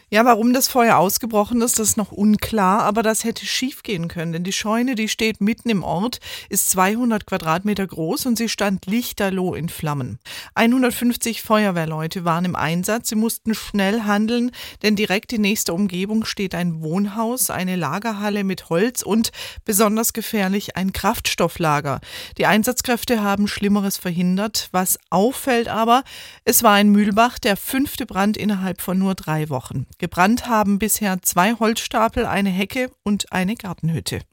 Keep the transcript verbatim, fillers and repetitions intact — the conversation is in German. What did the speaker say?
Ja, warum das Feuer ausgebrochen ist, das ist noch unklar, aber das hätte schiefgehen können, denn die Scheune, die steht mitten im Ort, ist zweihundert Quadratmeter groß und sie stand lichterloh in Flammen. hundertfünfzig Feuerwehrleute waren im Einsatz, sie mussten schnell handeln, denn direkt in nächster Umgebung steht ein Wohnhaus, eine Lagerhalle mit Holz und, besonders gefährlich, ein Kraftstofflager. Die Einsatzkräfte haben Schlimmeres verhindert. Was auffällt aber, es war in Mühlbach der fünfte Brand innerhalb von nur drei Wochen. Gebrannt haben bisher zwei Holzstapel, eine Hecke und eine Gartenhütte.